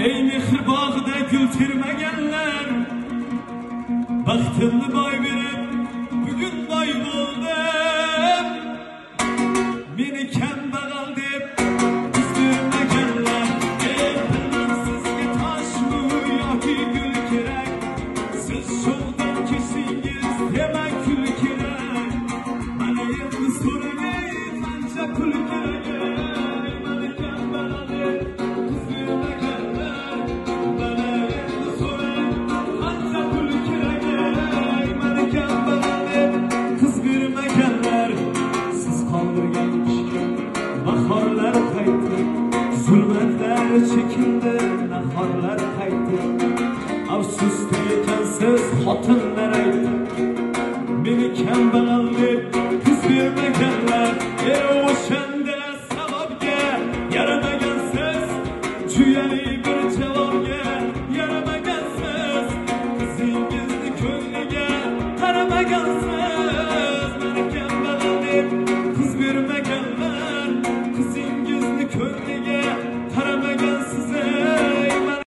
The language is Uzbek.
Ey mehr bağda gül termegenler, baxtimni boy berib bugun boy bo'ldim. Meni kambag'al deb istirmaganlar, bilmam sizga toshmi yoki gul kerak. Siz sho'xdan keshingiz demak kul kerak. Mana endi so'ragay qancha pul kerak. Meni kambag'al deb istirmaganlar, mana endi so'rang qancha pul kerak. Meni kambag'al deb qiz bermaganlar, siz qoldirgan bahorlar qaytdi, zulmatlar chekindi, nahorlar qaytdi. Afsusda ekansiz xotinlar aytdi, meni kambag'al deb qiz bermaganlar. O'shanda savobga yaramagansiz, tuyali bir javobga yaramagansiz, qizingizni ko'ngliga qaramagansiz. Meni kambag'al deb qiz bermaganlar, qizingizni ko'ngliga